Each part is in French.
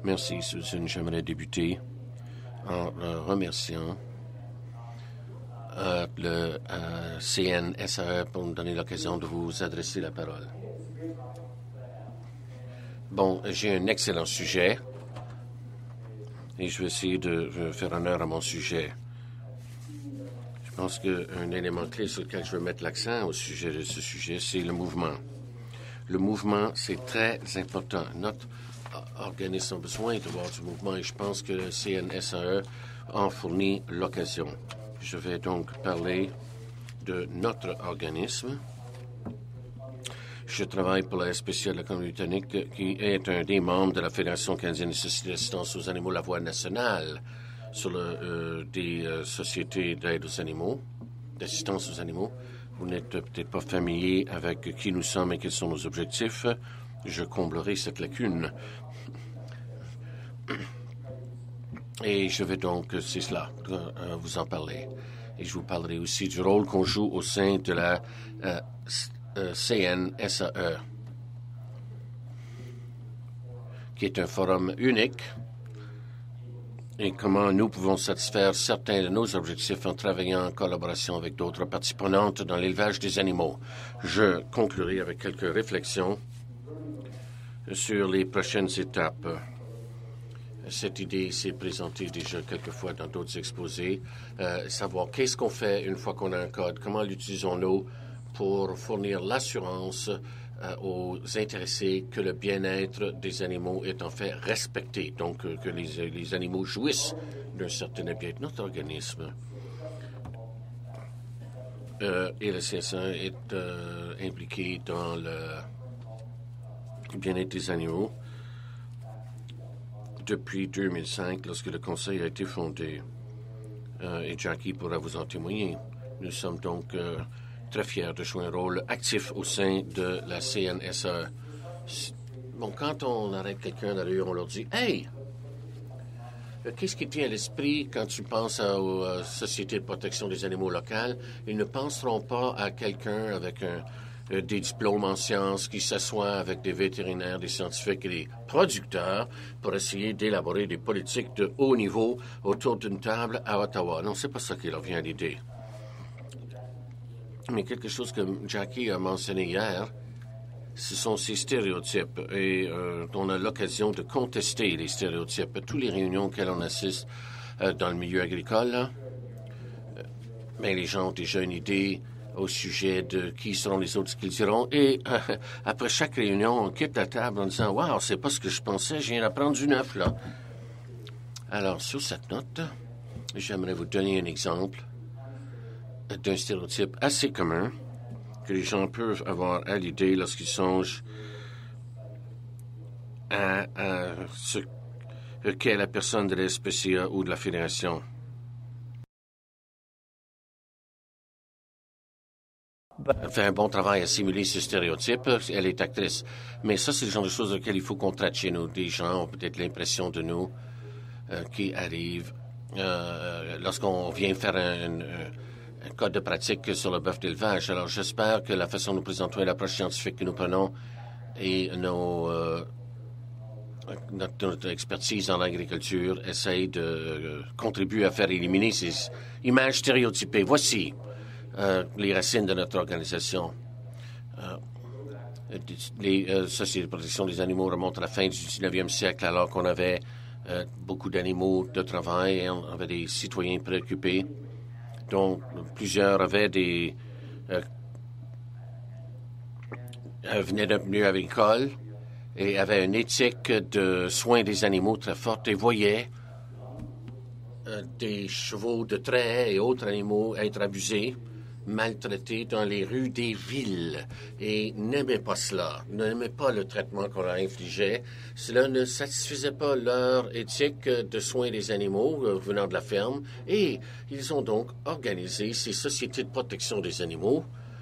Merci, Susan. J'aimerais débuter en remerciant le CNSAE pour me donner l'occasion de vous adresser la parole. Bon, j'ai un excellent sujet et je vais essayer de faire honneur à mon sujet. Je pense qu'un élément clé sur lequel je veux mettre l'accent au sujet de ce sujet, c'est le mouvement. Le mouvement, c'est très important. Notre organisme a besoin de voir du mouvement et je pense que le CNSAE en fournit l'occasion. Je vais donc parler de notre organisme. Je travaille pour la SPCA de la Colombie-Britannique, qui est un des membres de la Fédération canadienne de sociétés d'assistance aux animaux, la voie nationale sur des sociétés d'aide aux animaux, d'assistance aux animaux. Vous n'êtes peut-être pas familier avec qui nous sommes et quels sont nos objectifs. Je comblerai cette lacune. Et je vais donc, c'est cela, vous en parler. Et je vous parlerai aussi du rôle qu'on joue au sein de la CNSAE, qui est un forum unique, et comment nous pouvons satisfaire certains de nos objectifs en travaillant en collaboration avec d'autres parties prenantes dans l'élevage des animaux. Je conclurai avec quelques réflexions sur les prochaines étapes. Cette idée s'est présentée déjà quelquefois dans d'autres exposés. Savoir qu'est-ce qu'on fait une fois qu'on a un code, comment l'utilisons-nous pour fournir l'assurance aux intéressés que le bien-être des animaux est en fait respecté, donc que les animaux jouissent d'un certain bien-être. Notre organisme et le CSA est impliqué dans le bien-être des animaux depuis 2005, lorsque le Conseil a été fondé. Et Jackie pourra vous en témoigner. Nous sommes donc très fiers de jouer un rôle actif au sein de la CNSAE. Bon, quand on arrête quelqu'un dans la rue, on leur dit « Hey! Qu'est-ce qui te vient à l'esprit quand tu penses aux sociétés de protection des animaux locales? » Ils ne penseront pas à quelqu'un avec des diplômes en sciences qui s'assoient avec des vétérinaires, des scientifiques et des producteurs pour essayer d'élaborer des politiques de haut niveau autour d'une table à Ottawa. Non, c'est pas ça qui leur vient à l'idée. Mais quelque chose que Jackie a mentionné hier, ce sont ces stéréotypes. Et on a l'occasion de contester les stéréotypes. Toutes les réunions auxquelles on assiste dans le milieu agricole, mais les gens ont déjà une idée au sujet de qui seront les autres, ce qu'ils diront. Et après chaque réunion, on quitte la table en disant « Wow, c'est pas ce que je pensais, je viens d'apprendre du neuf, là. » Alors, sur cette note, j'aimerais vous donner un exemple d'un stéréotype assez commun que les gens peuvent avoir à l'idée lorsqu'ils songent à ce qu'est la personne de la SPCA ou de la Fédération. Elle fait un bon travail à simuler ce stéréotype. Elle est actrice. Mais ça, c'est le genre de choses auxquelles il faut qu'on traite chez nous. Des gens ont peut-être l'impression de nous qui arrivent lorsqu'on vient faire un code de pratique sur le bœuf d'élevage. Alors, j'espère que la façon dont nous présentons et l'approche scientifique que nous prenons et notre expertise en agriculture essayent de contribuer à faire éliminer ces images stéréotypées. Voici les racines de notre organisation. Les sociétés de protection des animaux remontent à la fin du 19e siècle, alors qu'on avait beaucoup d'animaux de travail et on avait des citoyens préoccupés. Donc, plusieurs avaient venaient d'un milieu agricole et avaient une éthique de soins des animaux très forte et voyaient des chevaux de trait et autres animaux être abusés, maltraités dans les rues des villes et n'aimaient pas cela, n'aimaient pas le traitement qu'on leur infligeait. Cela ne satisfaisait pas leur éthique de soins des animaux venant de la ferme et ils ont donc organisé ces sociétés de protection des animaux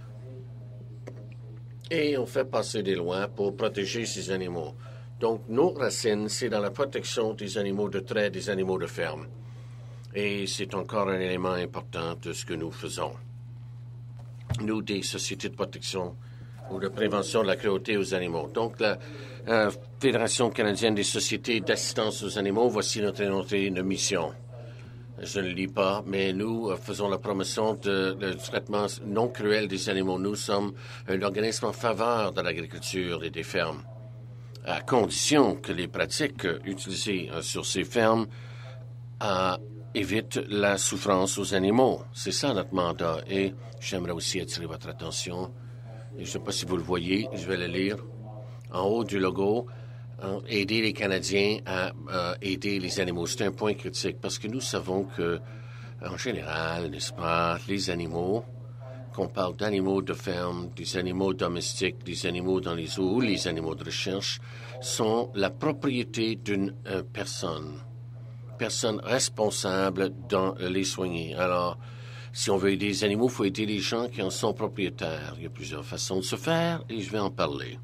et ont fait passer des lois pour protéger ces animaux. Donc, nos racines, c'est dans la protection des animaux de trait, des animaux de ferme. Et c'est encore un élément important de ce que nous faisons. Nous, des sociétés de protection ou de prévention de la cruauté aux animaux. Donc, la Fédération canadienne des sociétés d'assistance aux animaux, voici notre mission. Je ne le lis pas, mais nous faisons la promotion du traitement non cruel des animaux. Nous sommes un organisme en faveur de l'agriculture et des fermes, à condition que les pratiques utilisées sur ces fermes évitent la souffrance aux animaux. C'est ça notre mandat. Et j'aimerais aussi attirer votre attention. Et je ne sais pas si vous le voyez, je vais le lire. En haut du logo, aider les Canadiens à aider les animaux. C'est un point critique parce que nous savons que, en général, n'est-ce pas, les animaux, qu'on parle d'animaux de ferme, des animaux domestiques, des animaux dans les zoos, les animaux de recherche, sont la propriété d'une personne responsable dans les soigner. Alors, si on veut aider les animaux, il faut aider les gens qui en sont propriétaires. Il y a plusieurs façons de se faire et je vais en parler.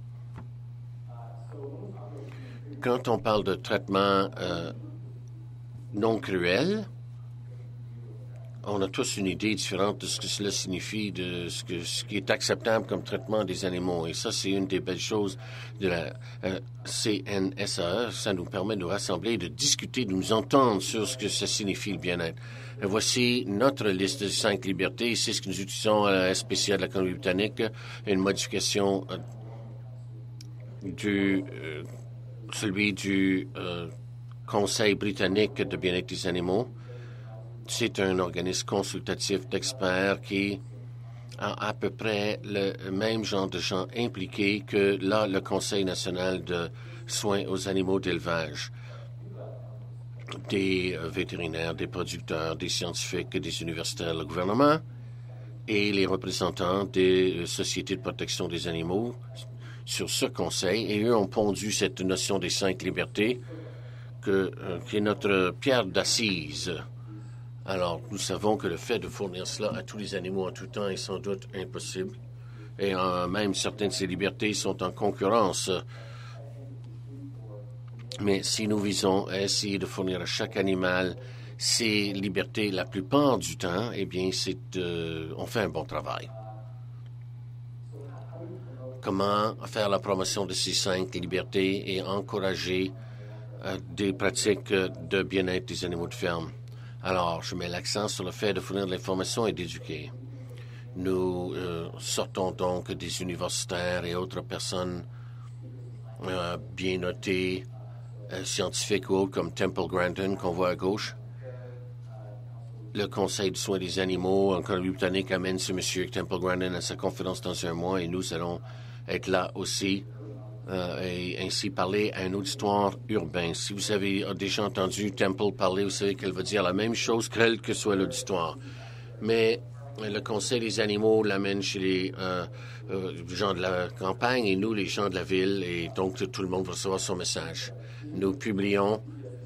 Quand on parle de traitement non cruel, on a tous une idée différente de ce que cela signifie, de ce qui est acceptable comme traitement des animaux. Et ça, c'est une des belles choses de la CNSAE. Ça nous permet de nous rassembler, de discuter, de nous entendre sur ce que ça signifie le bien-être. Voici notre liste de 5 libertés. C'est ce que nous utilisons à la SPCA de la Colombie-Britannique. Une modification celui du Conseil britannique de bien-être des animaux. C'est un organisme consultatif d'experts qui a à peu près le même genre de gens impliqués que là, le Conseil national de soins aux animaux d'élevage. Des vétérinaires, des producteurs, des scientifiques, des universitaires, le gouvernement et les représentants des sociétés de protection des animaux sur ce conseil. Et eux ont pondu cette notion des 5 libertés qui est notre pierre d'assise. Alors, nous savons que le fait de fournir cela à tous les animaux en tout temps est sans doute impossible. Et même certaines de ces libertés sont en concurrence. Mais si nous visons à essayer de fournir à chaque animal ces libertés la plupart du temps, eh bien, on fait un bon travail. Comment faire la promotion de ces 5 libertés et encourager des pratiques de bien-être des animaux de ferme? Alors, je mets l'accent sur le fait de fournir de l'information et d'éduquer. Nous sortons donc des universitaires et autres personnes bien notées, scientifiques ou autres, comme Temple Grandin, qu'on voit à gauche. Le Conseil de soins des animaux en Colombie-Britannique amène ce monsieur Temple Grandin à sa conférence dans un mois et nous allons être là aussi et ainsi parler à un auditoire urbain. Si vous avez déjà entendu Temple parler, vous savez qu'elle va dire la même chose quel que soit l'auditoire. Mais le Conseil des animaux l'amène chez les gens de la campagne et nous, les gens de la ville, et donc tout le monde va recevoir son message. Nous publions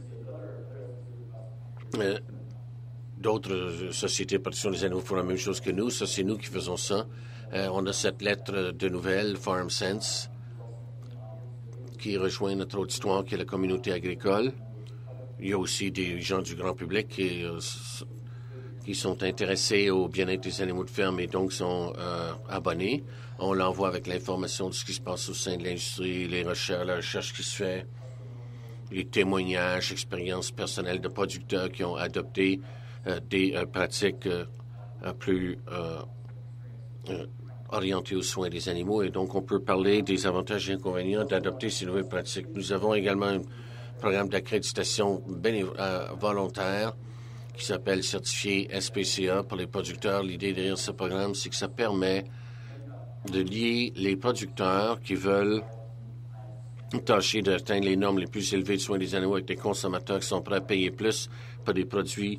d'autres sociétés de protection des animaux font la même chose que nous. Ça, c'est nous qui faisons ça. On a cette lettre de nouvelles, Farm Sense, qui rejoint notre auditoire, qui est la communauté agricole. Il y a aussi des gens du grand public qui sont intéressés au bien-être des animaux de ferme et donc sont abonnés. On l'envoie avec l'information de ce qui se passe au sein de l'industrie, la recherche qui se fait, les témoignages, expériences personnelles de producteurs qui ont adopté des pratiques plus orientées aux soins des animaux. Et donc, on peut parler des avantages et inconvénients d'adopter ces nouvelles pratiques. Nous avons également un programme d'accréditation volontaire qui s'appelle Certifié SPCA pour les producteurs. L'idée derrière ce programme, c'est que ça permet de lier les producteurs qui veulent tâcher d'atteindre les normes les plus élevées de soins des animaux avec des consommateurs qui sont prêts à payer plus pour des produits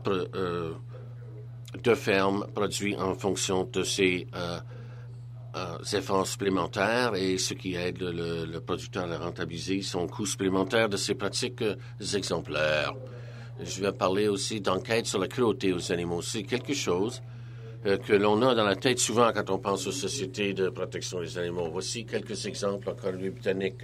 de ferme produits en fonction de ces efforts supplémentaires et ce qui aide le producteur à rentabiliser son coût supplémentaire de ces pratiques exemplaires. Je vais parler aussi d'enquête sur la cruauté aux animaux. C'est quelque chose que l'on a dans la tête souvent quand on pense aux sociétés de protection des animaux. Voici quelques exemples en Colombie-Britannique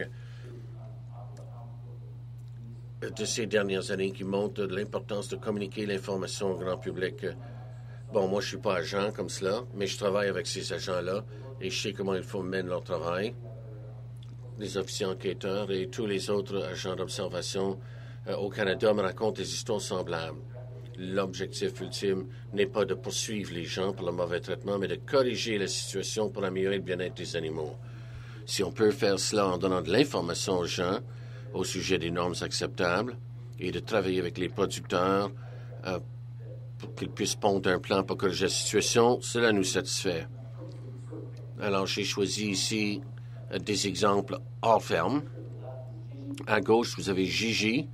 de ces dernières années qui montrent l'importance de communiquer l'information au grand public. Bon, moi, je ne suis pas agent comme cela, mais je travaille avec ces agents-là et je sais comment il faut mener leur travail. Les officiers enquêteurs et tous les autres agents d'observation au Canada me racontent des histoires semblables. L'objectif ultime n'est pas de poursuivre les gens pour le mauvais traitement, mais de corriger la situation pour améliorer le bien-être des animaux. Si on peut faire cela en donnant de l'information aux gens au sujet des normes acceptables et de travailler avec les producteurs pour qu'ils puissent pondre un plan pour corriger la situation, cela nous satisfait. Alors, j'ai choisi ici des exemples hors ferme. À gauche, vous avez Gigi,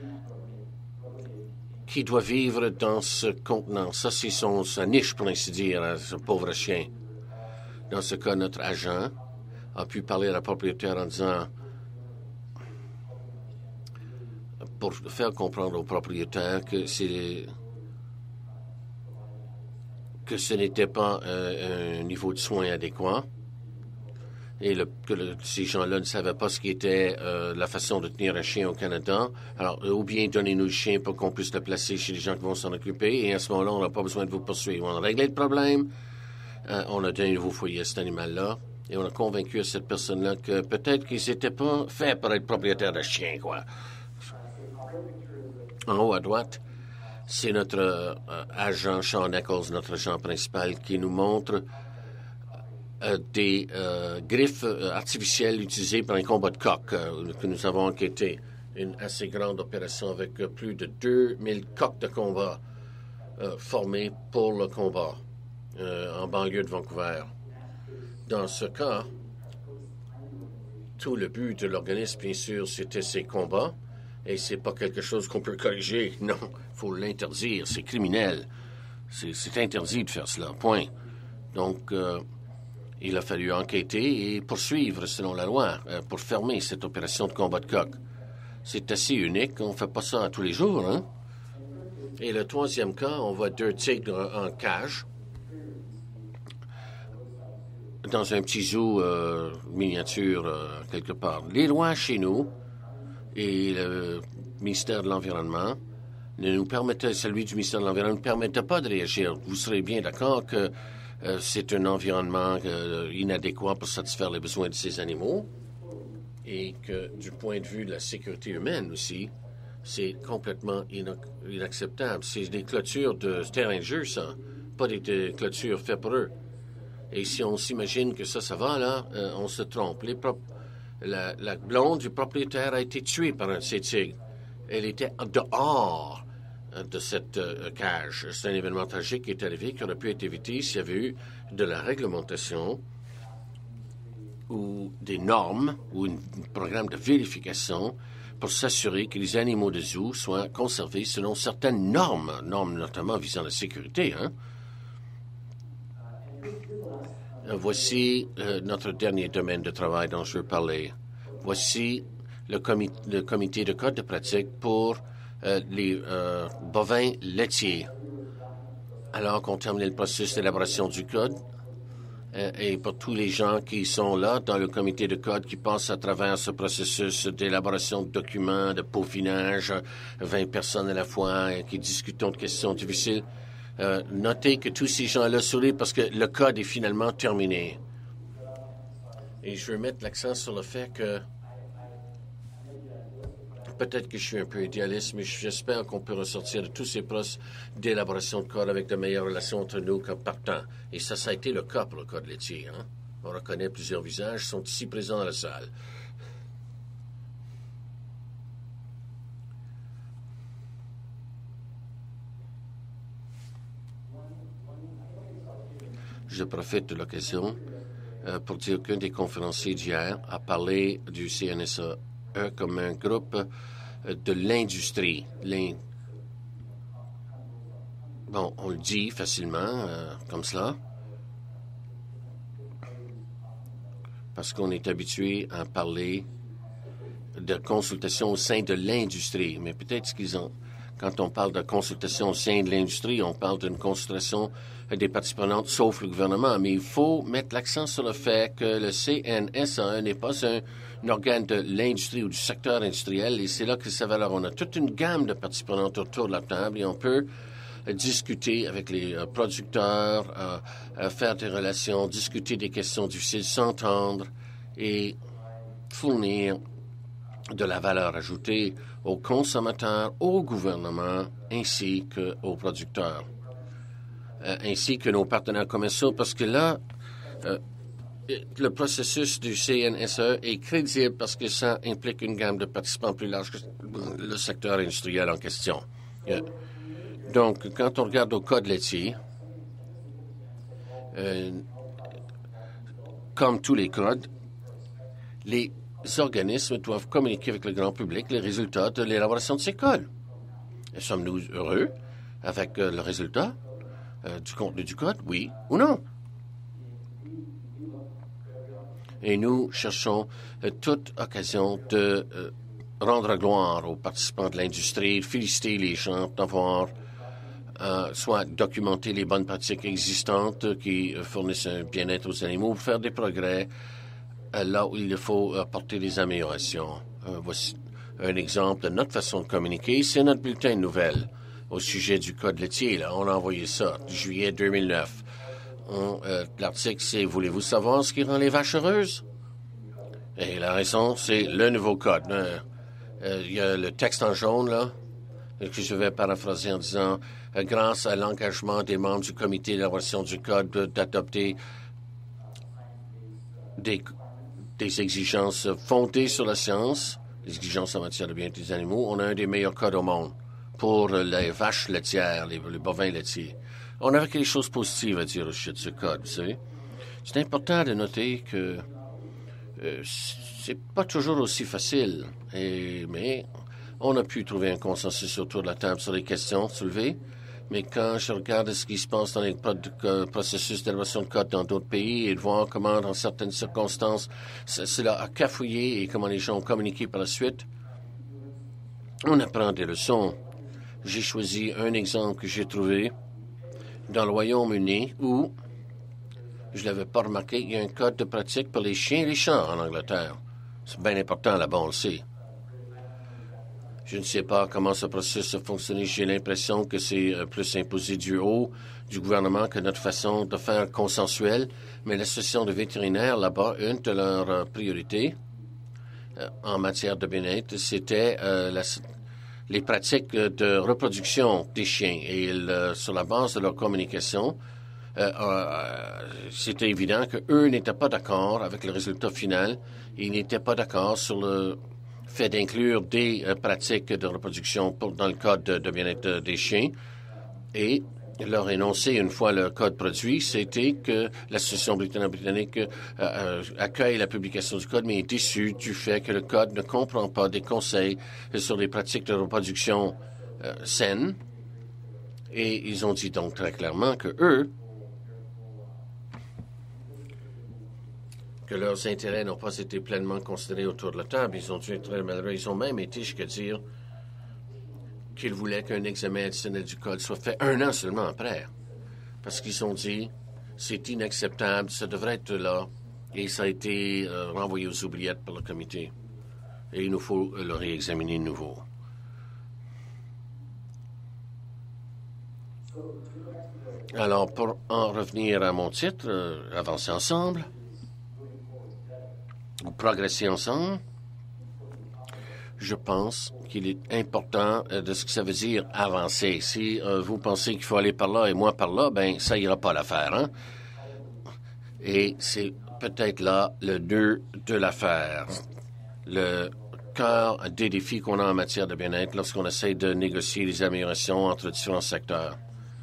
qui doit vivre dans ce contenant. Ça, c'est sa niche, pour ainsi dire, ce pauvre chien. Dans ce cas, notre agent a pu parler à la propriétaire en disant, pour faire comprendre au propriétaire que ce n'était pas un niveau de soins adéquat et ces gens-là ne savaient pas ce qui était la façon de tenir un chien au Canada. Alors, ou bien donnez-nous le chien pour qu'on puisse le placer chez les gens qui vont s'en occuper, et à ce moment-là, on n'a pas besoin de vous poursuivre. On a réglé le problème, on a donné un nouveau foyer à cet animal-là, et on a convaincu à cette personne-là que peut-être qu'ils n'étaient pas faits pour être propriétaires de chiens, quoi. En haut à droite, c'est notre agent Sean Eccles, notre agent principal, qui nous montre des griffes artificielles utilisées pour un combat de coq que nous avons enquêté. Une assez grande opération avec plus de 2000 coqs de combat formés pour le combat en banlieue de Vancouver. Dans ce cas, tout le but de l'organisme, bien sûr, c'était ces combats. Et c'est pas quelque chose qu'on peut corriger. Non, il faut l'interdire. C'est criminel. C'est interdit de faire cela. Point. Donc, il a fallu enquêter et poursuivre, selon la loi, pour fermer cette opération de combat de coq. C'est assez unique. On ne fait pas ça tous les jours, hein? Et le troisième cas, on voit 2 tigres en cage dans un petit zoo miniature quelque part. Les lois chez nous et le ministère de l'Environnement celui du ministère de l'Environnement ne permettait pas de réagir. Vous serez bien d'accord que c'est un environnement inadéquat pour satisfaire les besoins de ces animaux et que du point de vue de la sécurité humaine aussi, c'est complètement inacceptable. C'est des clôtures de terrain de jeu, ça, pas des clôtures faites pour eux. Et si on s'imagine que ça va, là, on se trompe. La blonde du propriétaire a été tuée par un de ces tigres. Elle était dehors de cette cage. C'est un événement tragique qui est arrivé, qui aurait pu être évité s'il y avait eu de la réglementation ou des normes ou un programme de vérification pour s'assurer que les animaux de zoo soient conservés selon certaines normes notamment visant la sécurité, hein? Voici notre dernier domaine de travail dont je veux parler. Voici le comité de code de pratique pour les bovins laitiers. Alors qu'on termine le processus d'élaboration du code, et pour tous les gens qui sont là dans le comité de code qui passent à travers ce processus d'élaboration de documents, de peaufinage, 20 personnes à la fois qui discutent de questions difficiles, notez que tous ces gens-là sourient parce que le code est finalement terminé. Et je veux mettre l'accent sur le fait que peut-être que je suis un peu idéaliste, mais j'espère qu'on peut ressortir de tous ces processus d'élaboration de code avec de meilleures relations entre nous comme partant. Et ça a été le cas pour le code laitier, hein? On reconnaît plusieurs visages, sont ici présents dans la salle. Je profite de l'occasion pour dire qu'un des conférenciers d'hier a parlé du CNSAE comme un groupe de l'industrie. Bon, on le dit facilement, comme cela, parce qu'on est habitué à parler de consultation au sein de l'industrie. Mais peut-être qu'ils ont... Quand on parle de consultation au sein de l'industrie, on parle d'une consultation des parties prenantes, sauf le gouvernement. Mais il faut mettre l'accent sur le fait que le CNSAE n'est pas un organe de l'industrie ou du secteur industriel. Et c'est là que ça va. Alors, on a toute une gamme de parties prenantes autour de la table et on peut discuter avec les producteurs, faire des relations, discuter des questions difficiles, s'entendre et fournir de la valeur ajoutée aux consommateurs, au gouvernement, ainsi qu'aux producteurs, ainsi que nos partenaires commerciaux, parce que là, le processus du CNSE est crédible parce que ça implique une gamme de participants plus large que le secteur industriel en question. Donc, quand on regarde au code laitier, comme tous les codes, les organismes doivent communiquer avec le grand public les résultats de l'élaboration de ces codes. Sommes-nous heureux avec le résultat du contenu du code, oui ou non? Et nous cherchons toute occasion de rendre gloire aux participants de l'industrie, féliciter les gens d'avoir soit documenter les bonnes pratiques existantes qui fournissent un bien-être aux animaux, faire des progrès là où il faut apporter des améliorations. Voici un exemple de notre façon de communiquer, c'est notre bulletin de nouvelles au sujet du code laitier. Là, on a envoyé ça en juillet 2009. L'article, c'est « Voulez-vous savoir ce qui rend les vaches heureuses? » Et la raison, c'est le nouveau code. Il y a le texte en jaune, là, que je vais paraphraser en disant « Grâce à l'engagement des membres du comité d'élaboration du code d'adopter des exigences fondées sur la science, les exigences en matière de bien-être des animaux, on a un des meilleurs codes au monde pour les vaches laitières, les bovins laitiers. » On avait quelque chose de positif à dire au sujet de ce code, vous savez. C'est important de noter que c'est pas toujours aussi facile, mais on a pu trouver un consensus autour de la table sur les questions soulevées. Mais quand je regarde ce qui se passe dans les processus d'élaboration de code dans d'autres pays et de voir comment, dans certaines circonstances, cela a cafouillé et comment les gens ont communiqué par la suite, on apprend des leçons. J'ai choisi un exemple que j'ai trouvé dans le Royaume-Uni où, je ne l'avais pas remarqué, il y a un code de pratique pour les chiens et les chats en Angleterre. C'est bien important là-bas, on le sait. Je ne sais pas comment ce processus a fonctionné. J'ai l'impression que c'est plus imposé du haut du gouvernement que notre façon de faire consensuelle. Mais l'association de vétérinaires, là-bas, une de leurs priorités en matière de bien-être, c'était les pratiques de reproduction des chiens. Et sur la base de leur communication, c'était évident qu'eux n'étaient pas d'accord avec le résultat final. Ils n'étaient pas d'accord sur le fait d'inclure des pratiques de reproduction dans le code de bien-être des chiens. Et leur énoncé, une fois le code produit, c'était que l'Association britannique accueille la publication du code, mais est déçue du fait que le code ne comprend pas des conseils sur les pratiques de reproduction saines. Et ils ont dit donc très clairement que leurs intérêts n'ont pas été pleinement considérés autour de la table. Ils ont dû être très malheureux. Ils ont même été jusqu'à dire qu'ils voulaient qu'un examen additionnel du code soit fait 1 an seulement après. Parce qu'ils ont dit, c'est inacceptable, ça devrait être là. Et ça a été renvoyé aux oubliettes par le comité. Et il nous faut le réexaminer de nouveau. Alors, pour en revenir à mon titre, avancer ensemble, ou progresser ensemble, je pense qu'il est important de ce que ça veut dire avancer. Si vous pensez qu'il faut aller par là et moi par là, ben ça ira pas l'affaire, hein? Et c'est peut-être là le nœud de l'affaire, le cœur des défis qu'on a en matière de bien-être lorsqu'on essaie de négocier les améliorations entre différents secteurs.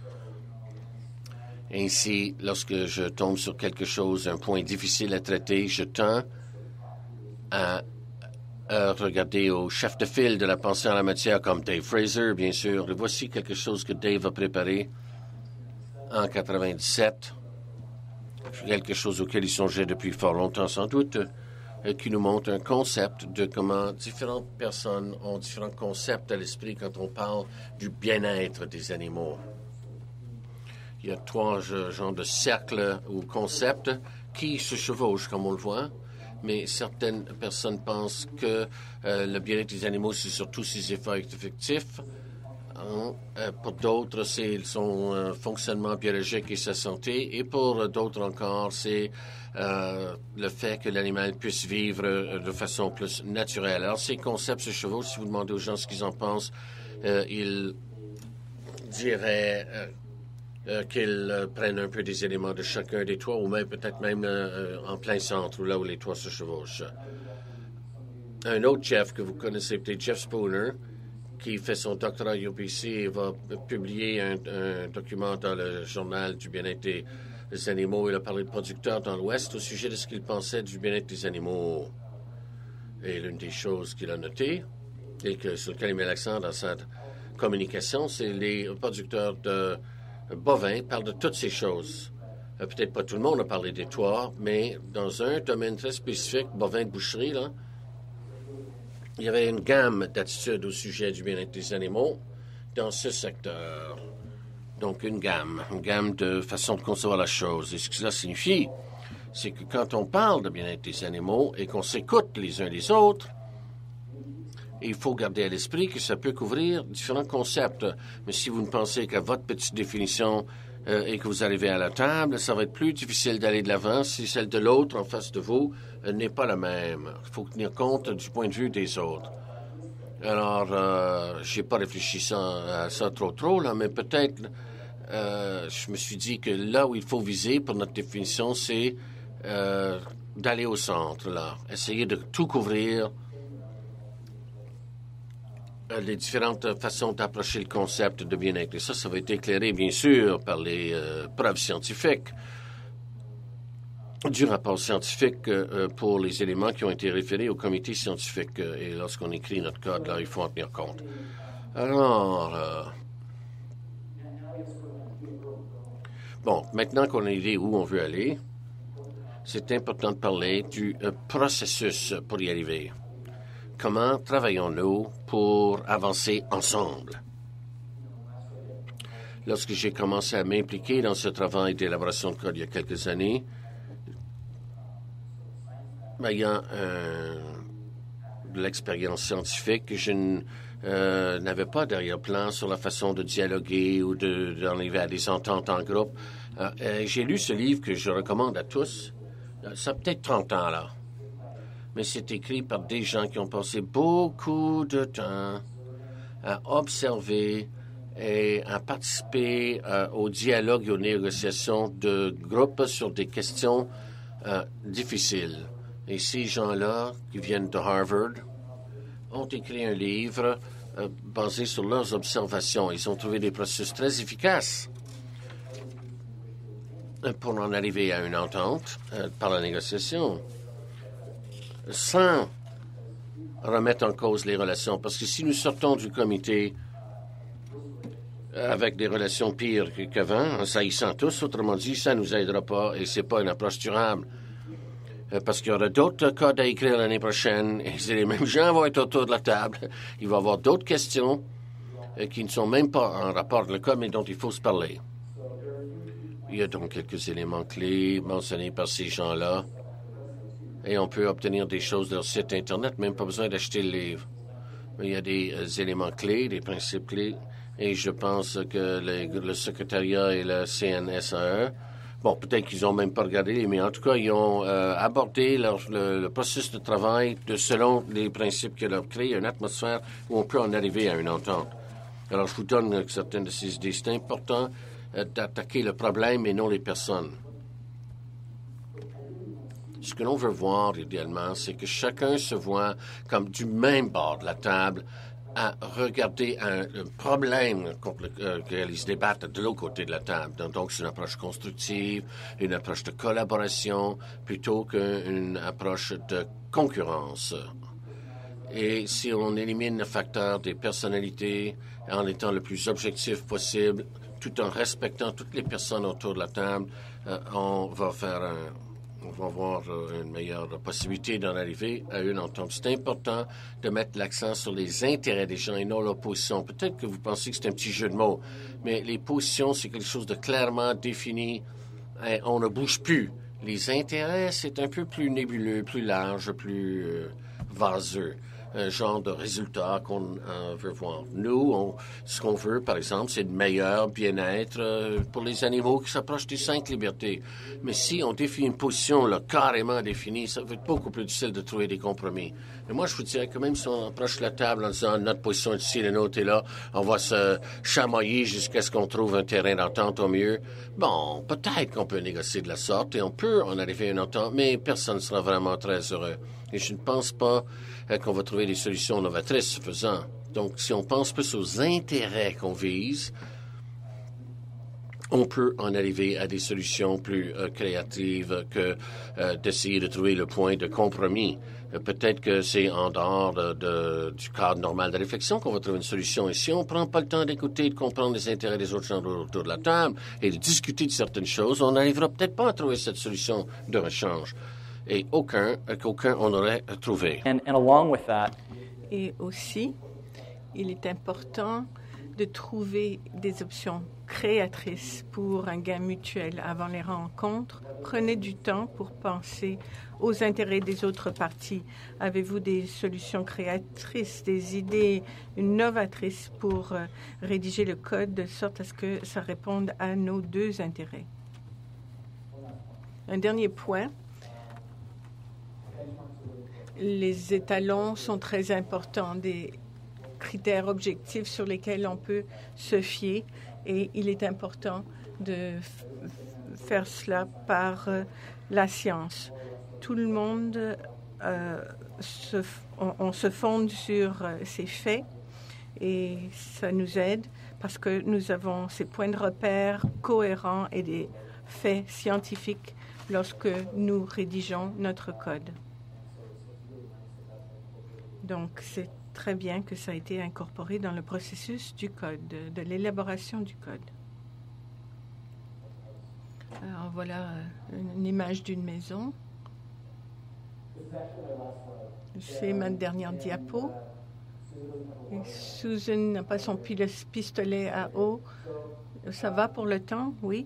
Ainsi, lorsque je tombe sur quelque chose, un point difficile à traiter, je tends à regarder au chef de file de la pensée en la matière comme Dave Fraser, bien sûr. Et voici quelque chose que Dave a préparé en 97, quelque chose auquel il songeait depuis fort longtemps sans doute, qui nous montre un concept de comment différentes personnes ont différents concepts à l'esprit quand on parle du bien-être des animaux. Il y a 3 genres de cercles ou concepts qui se chevauchent, comme on le voit. Mais certaines personnes pensent que le bien-être des animaux, c'est surtout ses effets effectifs Pour d'autres, c'est son fonctionnement biologique et sa santé. Et pour d'autres encore, c'est le fait que l'animal puisse vivre de façon plus naturelle. Alors, ces concepts se chevauchent. Si vous demandez aux gens ce qu'ils en pensent, ils diraient qu'ils prennent un peu des éléments de chacun des trois, ou même peut-être même en plein centre, là où les trois se chevauchent. Un autre Jeff que vous connaissez peut-être, Jeff Spooner, qui fait son doctorat à UBC et va publier un document dans le journal du bien-être des animaux. Il a parlé de producteurs dans l'Ouest au sujet de ce qu'il pensait du bien-être des animaux. Et l'une des choses qu'il a notées, et sur lequel il met l'accent dans sa communication, c'est les producteurs de bovins parlent de toutes ces choses. Peut-être pas tout le monde a parlé des toits, mais dans un domaine très spécifique, bovins de boucherie, là, il y avait une gamme d'attitudes au sujet du bien-être des animaux dans ce secteur. Donc, une gamme de façon de concevoir la chose. Et ce que cela signifie, c'est que quand on parle de bien-être des animaux et qu'on s'écoute les uns les autres, il faut garder à l'esprit que ça peut couvrir différents concepts. Mais si vous ne pensez qu'à votre petite définition et que vous arrivez à la table, ça va être plus difficile d'aller de l'avant si celle de l'autre en face de vous n'est pas la même. Il faut tenir compte du point de vue des autres. Alors, je n'ai pas réfléchi à ça trop, là, mais peut-être, je me suis dit que là où il faut viser pour notre définition, c'est d'aller au centre, là. Essayer de tout couvrir, les différentes façons d'approcher le concept de bien-être. Et ça va être éclairé, bien sûr, par les preuves scientifiques du rapport scientifique pour les éléments qui ont été référés au comité scientifique. Et lorsqu'on écrit notre code, là, il faut en tenir compte. Alors, bon, maintenant qu'on a une idée où on veut aller, c'est important de parler du processus pour y arriver. Comment travaillons-nous pour avancer ensemble? Lorsque j'ai commencé à m'impliquer dans ce travail d'élaboration de code il y a quelques années, ayant de l'expérience scientifique, je n'avais pas d'arrière-plan sur la façon de dialoguer ou d'arriver à des ententes en groupe. J'ai lu ce livre que je recommande à tous. Ça a peut-être 30 ans, là. Mais c'est écrit par des gens qui ont passé beaucoup de temps à observer et à participer au dialogue et aux négociations de groupes sur des questions difficiles. Et ces gens-là, qui viennent de Harvard, ont écrit un livre basé sur leurs observations. Ils ont trouvé des processus très efficaces pour en arriver à une entente par la négociation, sans remettre en cause les relations. Parce que si nous sortons du comité avec des relations pires qu'avant, en saillissant tous, autrement dit, ça ne nous aidera pas et ce n'est pas une approche durable. Parce qu'il y aura d'autres codes à écrire l'année prochaine et les mêmes gens vont être autour de la table. Il va y avoir d'autres questions qui ne sont même pas en rapport avec le code, mais dont il faut se parler. Il y a donc quelques éléments clés mentionnés par ces gens-là. Et on peut obtenir des choses de leur site Internet, même pas besoin d'acheter le livre. Mais il y a des éléments clés, des principes clés, et je pense que le secrétariat et le CNSAE, bon, peut-être qu'ils n'ont même pas regardé, mais en tout cas, ils ont abordé le processus de travail selon les principes que leur créent une atmosphère où on peut en arriver à une entente. Alors, je vous donne certaines de ces idées. C'est important d'attaquer le problème et non les personnes. Ce que l'on veut voir, idéalement, c'est que chacun se voit comme du même bord de la table à regarder un problème contre lequel ils se débattent de l'autre côté de la table. Donc, c'est une approche constructive, une approche de collaboration, plutôt qu'une approche de concurrence. Et si on élimine le facteur des personnalités en étant le plus objectif possible, tout en respectant toutes les personnes autour de la table, on va avoir une meilleure possibilité d'en arriver à une entente. C'est important de mettre l'accent sur les intérêts des gens et non leur position. Peut-être que vous pensez que c'est un petit jeu de mots, mais les positions, c'est quelque chose de clairement défini. On ne bouge plus. Les intérêts, c'est un peu plus nébuleux, plus large, plus vaseux. genre de résultat qu'on veut voir. Nous, ce qu'on veut, par exemple, c'est de meilleur bien-être pour les animaux qui s'approchent des 5 libertés. Mais si on définit une position là, carrément définie, ça va être beaucoup plus difficile de trouver des compromis. Mais moi, je vous dirais que même si on approche la table en disant notre position est ici, la nôtre est là, on va se chamoyer jusqu'à ce qu'on trouve un terrain d'entente au mieux. Bon, peut-être qu'on peut négocier de la sorte et on peut en arriver à une entente, mais personne ne sera vraiment très heureux. Et je ne pense pas qu'on va trouver des solutions novatrices faisant. Donc, si on pense plus aux intérêts qu'on vise, on peut en arriver à des solutions plus créatives que d'essayer de trouver le point de compromis. Peut-être que c'est en dehors du cadre normal de réflexion qu'on va trouver une solution. Et si on ne prend pas le temps d'écouter, de comprendre les intérêts des autres gens autour de la table et de discuter de certaines choses, on n'arrivera peut-être pas à trouver cette solution de rechange. Et qu'aucun on aurait trouvé. And along with that, et aussi, il est important de trouver des options créatrices pour un gain mutuel avant les rencontres. Prenez du temps pour penser aux intérêts des autres parties. Avez-vous des solutions créatrices, des idées novatrices pour rédiger le code de sorte à ce que ça réponde à nos deux intérêts? Un dernier point. Les étalons sont très importants, des critères objectifs sur lesquels on peut se fier, et il est important de faire cela par la science. Tout le monde, on se fonde sur ces faits et ça nous aide parce que nous avons ces points de repère cohérents et des faits scientifiques lorsque nous rédigeons notre code. Donc, c'est très bien que ça a été incorporé dans le processus du code, de l'élaboration du code. Alors, voilà une image d'une maison. C'est ma dernière diapo. Et Susan n'a pas son pistolet à eau. Ça va pour le temps? Oui.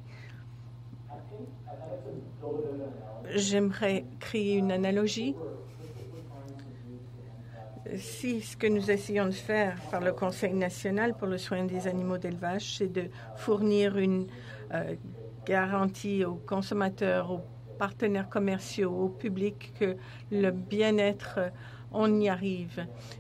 J'aimerais créer une analogie. Si ce que nous essayons de faire par le Conseil national pour le soin des animaux d'élevage, c'est de fournir une garantie aux consommateurs, aux partenaires commerciaux, au public que le bien-être, on y arrive.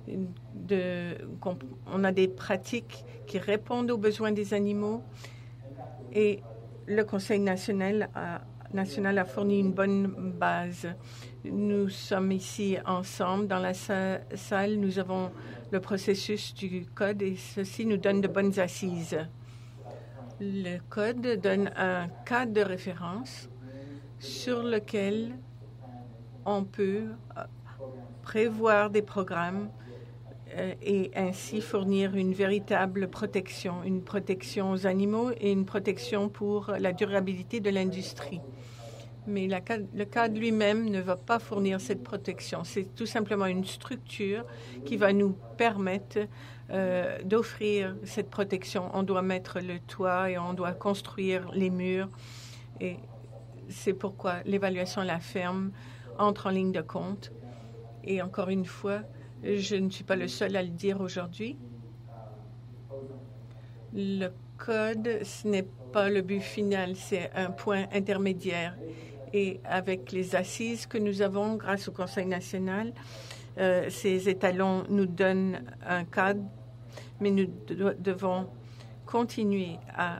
On a des pratiques qui répondent aux besoins des animaux et le Conseil national a fourni une bonne base. Nous sommes ici ensemble dans la salle. Nous avons le processus du code et ceci nous donne de bonnes assises. Le code donne un cadre de référence sur lequel on peut prévoir des programmes et ainsi fournir une véritable protection, une protection aux animaux et une protection pour la durabilité de l'industrie. Mais le cadre lui-même ne va pas fournir cette protection. C'est tout simplement une structure qui va nous permettre d'offrir cette protection. On doit mettre le toit et on doit construire les murs. Et c'est pourquoi l'évaluation à la ferme entre en ligne de compte. Et encore une fois, je ne suis pas le seul à le dire aujourd'hui. Le code, ce n'est pas le but final, c'est un point intermédiaire. Et avec les assises que nous avons grâce au Conseil national, ces étalons nous donnent un cadre, mais nous devons continuer à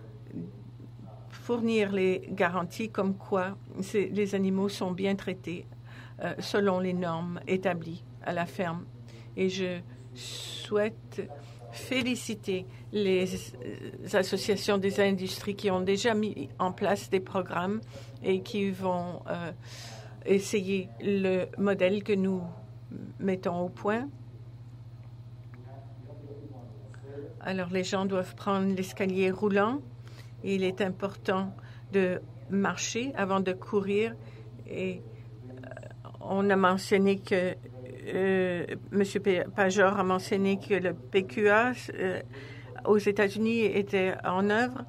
fournir les garanties comme quoi les animaux sont bien traités selon les normes établies à la ferme. Et je souhaite féliciter les associations des industries qui ont déjà mis en place des programmes et qui vont essayer le modèle que nous mettons au point. Alors, les gens doivent prendre l'escalier roulant. Il est important de marcher avant de courir. Et on a mentionné que M. Pajor a mentionné que le PQA aux États-Unis était en œuvre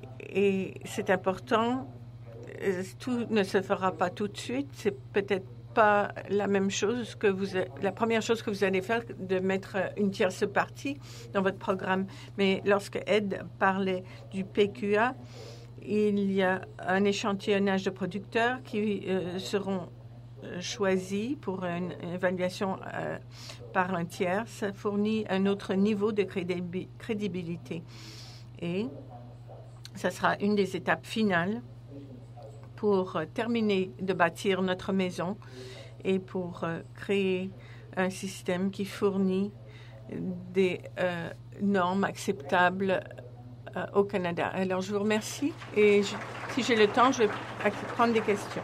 et c'est important. Tout ne se fera pas tout de suite. C'est peut-être pas la même chose la première chose que vous allez faire, de mettre une tierce partie dans votre programme. Mais lorsque Ed parlait du PQA, il y a un échantillonnage de producteurs qui seront choisis pour une évaluation par un tiers. Ça fournit un autre niveau de crédibilité. Et ça sera une des étapes finales pour terminer de bâtir notre maison et pour créer un système qui fournit des normes acceptables au Canada. Alors, je vous remercie et si j'ai le temps, je vais prendre des questions.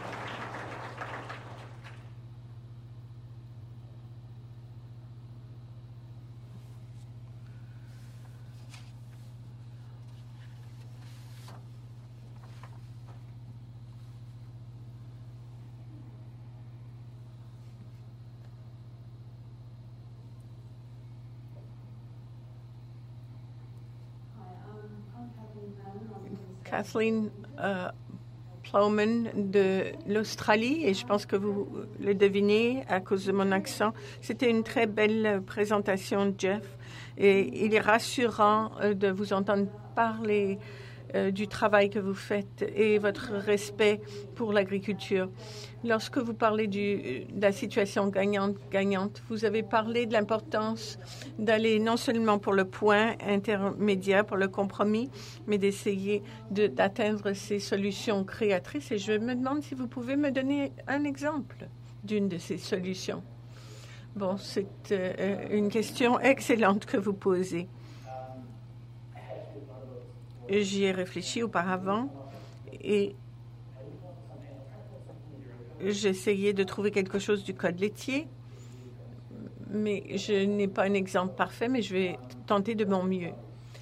Kathleen Plowman de l'Australie, et je pense que vous le devinez à cause de mon accent. C'était une très belle présentation, Jeff, et il est rassurant de vous entendre parler du travail que vous faites et votre respect pour l'agriculture. Lorsque vous parlez de la situation gagnante, vous avez parlé de l'importance d'aller non seulement pour le point intermédiaire, pour le compromis, mais d'essayer d'atteindre ces solutions créatrices. Et je me demande si vous pouvez me donner un exemple d'une de ces solutions. Bon, c'est une question excellente que vous posez. J'y ai réfléchi auparavant et j'essayais de trouver quelque chose du code laitier, mais je n'ai pas un exemple parfait, mais je vais tenter de mon mieux.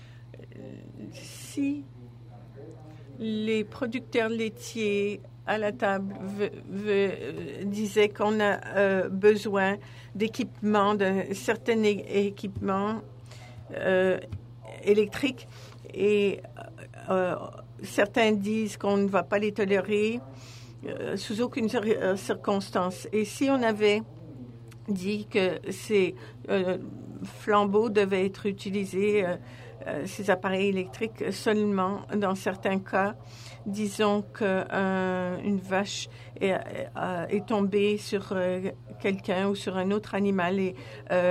Si les producteurs laitiers à la table disaient qu'on a besoin d'équipements, d'un certain équipement électrique, et certains disent qu'on ne va pas les tolérer sous aucune circonstance. Et si on avait dit que ces flambeaux devaient être utilisés, ces appareils électriques, seulement dans certains cas, disons qu'une vache est tombée sur quelqu'un ou sur un autre animal et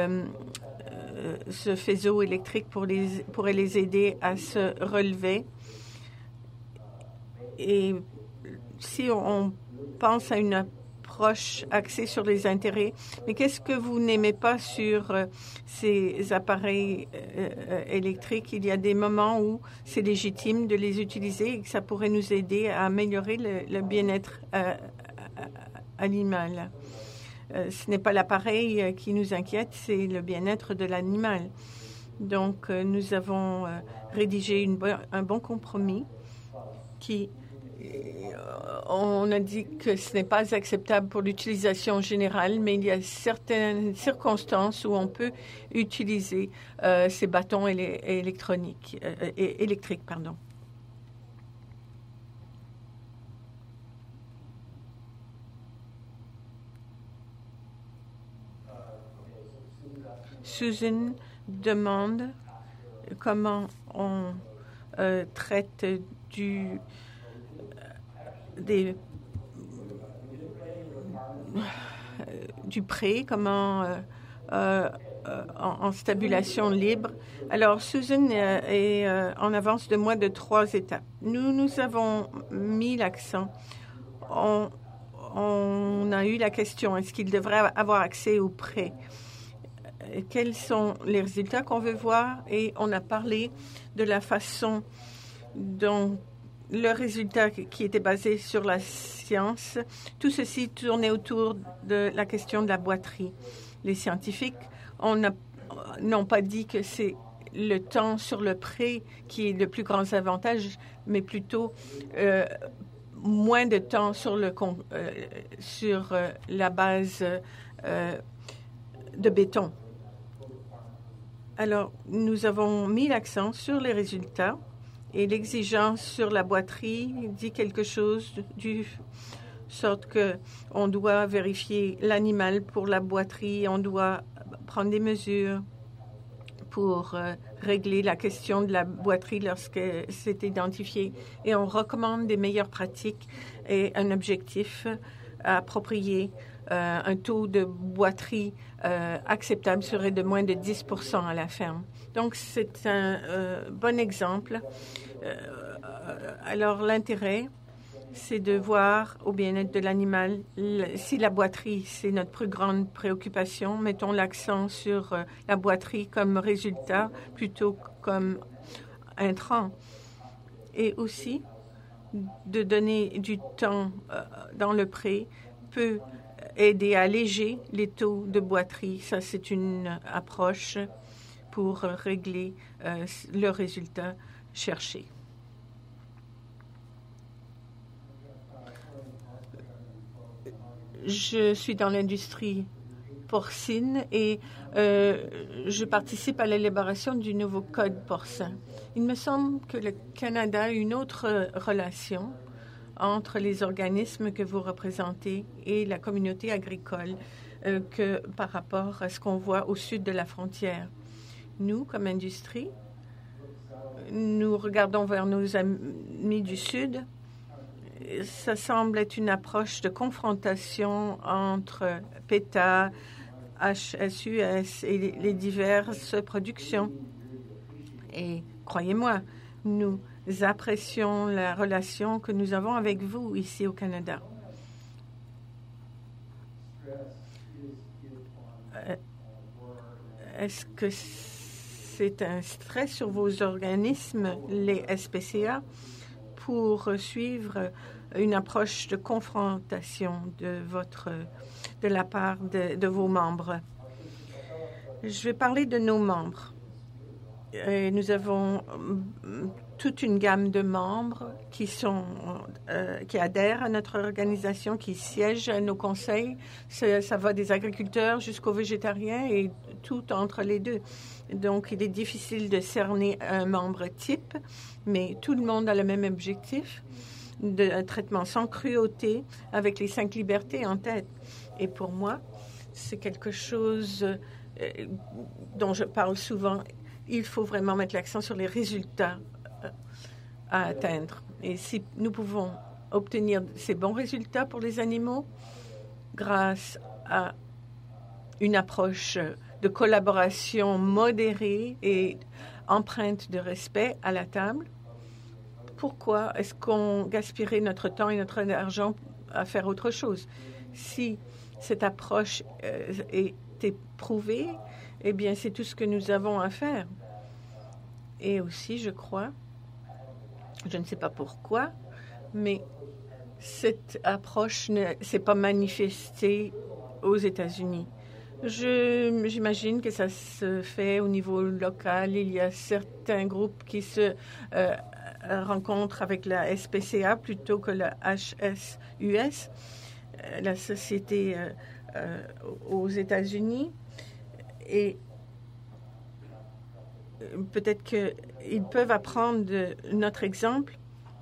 ce faisceau électrique pourrait les aider à se relever. Et si on pense à une approche axée sur les intérêts, mais qu'est-ce que vous n'aimez pas sur ces appareils électriques? Il y a des moments où c'est légitime de les utiliser et que ça pourrait nous aider à améliorer le bien-être animal. Ce n'est pas l'appareil qui nous inquiète, c'est le bien-être de l'animal. Donc, nous avons rédigé un bon compromis qui, on a dit que ce n'est pas acceptable pour l'utilisation générale, mais il y a certaines circonstances où on peut utiliser ces bâtons électriques. Susan demande comment on traite du prêt, comment en stabulation libre. Alors, Susan est en avance de moi de 3 étapes. Nous avons mis l'accent. On a eu la question, est-ce qu'il devrait avoir accès au prêt? Quels sont les résultats qu'on veut voir? Et on a parlé de la façon dont le résultat qui était basé sur la science, tout ceci tournait autour de la question de la boiterie. Les scientifiques n'ont pas dit que c'est le temps sur le prêt qui est le plus grand avantage, mais plutôt moins de temps sur la base de béton. Alors, nous avons mis l'accent sur les résultats et l'exigence sur la boiterie dit quelque chose sorte qu'on doit vérifier l'animal pour la boiterie, on doit prendre des mesures pour régler la question de la boiterie lorsque c'est identifié. Et on recommande des meilleures pratiques et un objectif approprié. Un taux de boiterie acceptable serait de moins de 10% à la ferme. Donc, c'est un bon exemple. Alors, l'intérêt, c'est de voir au bien-être de l'animal. Si la boiterie, c'est notre plus grande préoccupation, mettons l'accent sur la boiterie comme résultat plutôt que comme intrant. Et aussi, de donner du temps dans le pré peut aider à alléger les taux de boiterie. Ça, c'est une approche pour régler le résultat cherché. Je suis dans l'industrie porcine et je participe à l'élaboration du nouveau code porcin. Il me semble que le Canada a une autre relation entre les organismes que vous représentez et la communauté agricole que par rapport à ce qu'on voit au sud de la frontière. Nous, comme industrie, nous regardons vers nos amis du sud. Ça semble être une approche de confrontation entre PETA, HSUS et les diverses productions. Et croyez-moi, nous apprécions la relation que nous avons avec vous ici au Canada. Est-ce que c'est un stress sur vos organismes, les SPCA, pour suivre une approche de confrontation de la part de vos membres? Je vais parler de nos membres. Nous avons toute une gamme de membres qui adhèrent à notre organisation, qui siègent à nos conseils. Ça va des agriculteurs jusqu'aux végétariens et tout entre les deux. Donc, il est difficile de cerner un membre type, mais tout le monde a le même objectif, un traitement sans cruauté avec les 5 libertés en tête. Et pour moi, c'est quelque chose dont je parle souvent. Il faut vraiment mettre l'accent sur les résultats à atteindre. Et si nous pouvons obtenir ces bons résultats pour les animaux grâce à une approche de collaboration modérée et empreinte de respect à la table, pourquoi est-ce qu'on gaspillerait notre temps et notre argent à faire autre chose? Si cette approche est éprouvée, eh bien, c'est tout ce que nous avons à faire. Et aussi, je crois, je ne sais pas pourquoi, mais cette approche ne s'est pas manifestée aux États-Unis. J'imagine que ça se fait au niveau local. Il y a certains groupes qui se rencontrent avec la SPCA plutôt que la HSUS, la société aux États-Unis. Et peut-être qu'ils peuvent apprendre de notre exemple.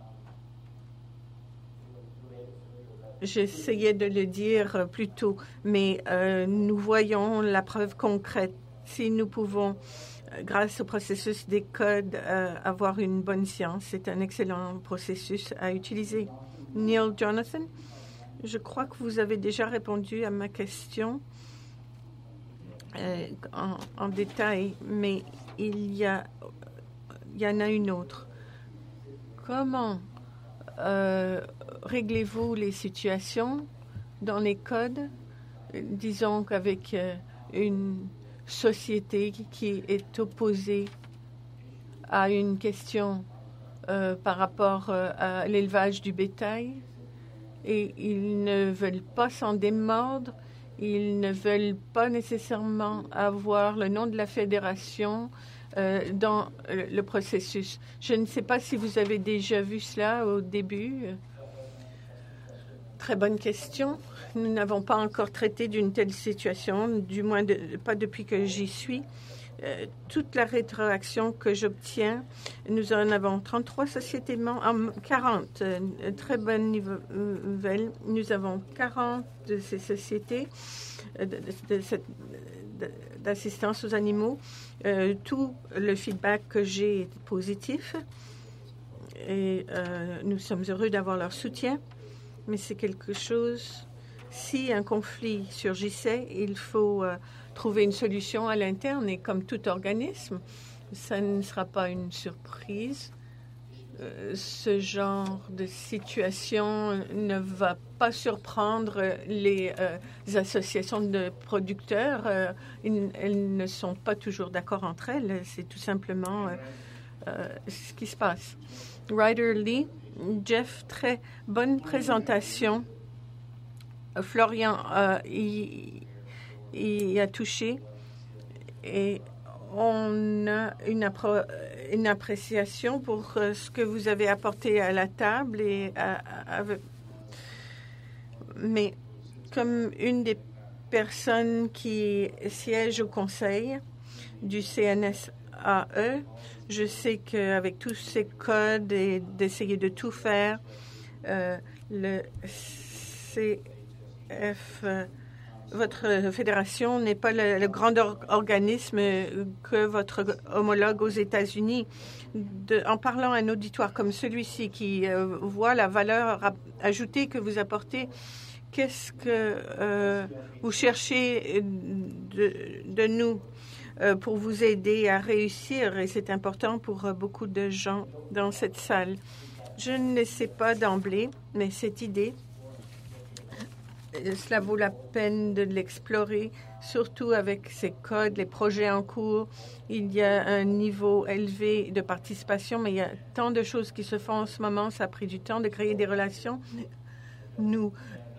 J'essayais de le dire plus tôt, mais nous voyons la preuve concrète. Si nous pouvons, grâce au processus des codes, avoir une bonne science, c'est un excellent processus à utiliser. Neil Jonathan, je crois que vous avez déjà répondu à ma question en détail, mais il y en a une autre. Comment réglez-vous les situations dans les codes? Disons qu'avec une société qui est opposée à une question par rapport à l'élevage du bétail et ils ne veulent pas s'en démordre. Ils ne veulent pas nécessairement avoir le nom de la fédération dans le processus. Je ne sais pas si vous avez déjà vu cela au début. Très bonne question. Nous n'avons pas encore traité d'une telle situation, du moins pas depuis que j'y suis. Toute la rétroaction que j'obtiens, nous en avons 33 sociétés membres, 40, très bonne nouvelle. Nous avons 40 de ces sociétés d'assistance aux animaux. Tout le feedback que j'ai est positif et nous sommes heureux d'avoir leur soutien. Mais c'est quelque chose, si un conflit surgissait, il faut trouver une solution à l'interne et comme tout organisme, ça ne sera pas une surprise. Ce genre de situation ne va pas surprendre les associations de producteurs. Elles ne sont pas toujours d'accord entre elles. C'est tout simplement ce qui se passe. Ryder Lee, Jeff, très bonne présentation. Florian y a touché et on a une appréciation pour ce que vous avez apporté à la table mais comme une des personnes qui siège au conseil du CNSAE, je sais qu'avec tous ces codes et d'essayer de tout faire, le CF, votre fédération n'est pas le grand organisme que votre homologue aux États-Unis. En parlant à un auditoire comme celui-ci qui voit la valeur ajoutée que vous apportez, qu'est-ce que vous cherchez de nous pour vous aider à réussir? Et c'est important pour beaucoup de gens dans cette salle. Je ne le sais pas d'emblée, mais cette idée, cela vaut la peine de l'explorer, surtout avec ces codes, les projets en cours. Il y a un niveau élevé de participation, mais il y a tant de choses qui se font en ce moment. Ça a pris du temps de créer des relations. Nous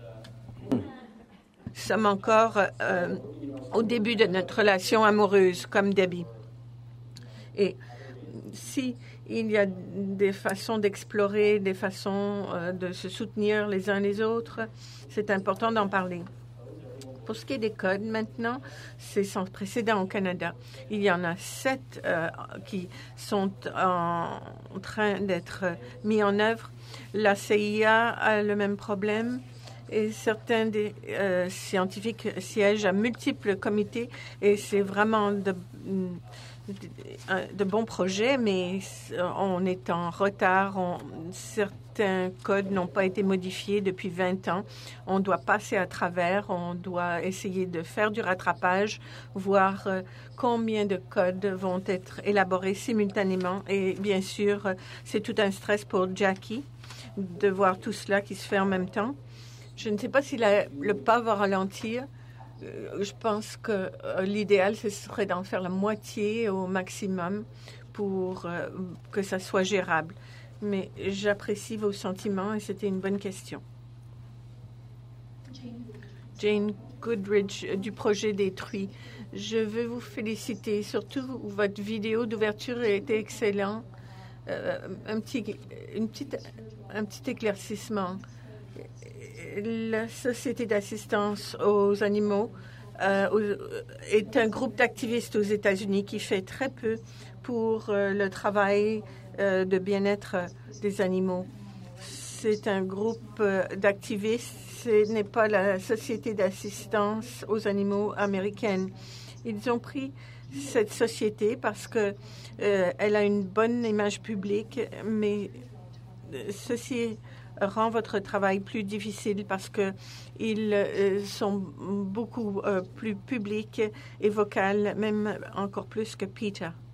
sommes encore au début de notre relation amoureuse, comme Debbie. Et si il y a des façons d'explorer, des façons de se soutenir les uns les autres, c'est important d'en parler. Pour ce qui est des codes, maintenant, c'est sans précédent au Canada. Il y en a 7 qui sont en train d'être mis en œuvre. La CIA a le même problème et certains des scientifiques siègent à multiples comités et c'est vraiment de bons projets, mais on est en retard. Certains codes n'ont pas été modifiés depuis 20 ans. On doit passer à travers, on doit essayer de faire du rattrapage, voir combien de codes vont être élaborés simultanément. Et bien sûr, c'est tout un stress pour Jackie de voir tout cela qui se fait en même temps. Je ne sais pas si le pas va ralentir. Je pense que l'idéal, ce serait d'en faire la moitié au maximum pour que ça soit gérable. Mais j'apprécie vos sentiments et c'était une bonne question. Jane Goodridge du projet Détruit. Je veux vous féliciter. Surtout, votre vidéo d'ouverture était excellente. Un petit éclaircissement. La Société d'assistance aux animaux est un groupe d'activistes aux États-Unis qui fait très peu pour le travail de bien-être des animaux. C'est un groupe d'activistes, ce n'est pas la Société d'assistance aux animaux américaine. Ils ont pris cette société parce que elle a une bonne image publique, mais ceci rend votre travail plus difficile parce qu'ils sont beaucoup plus publics et vocaux, même encore plus que Peter.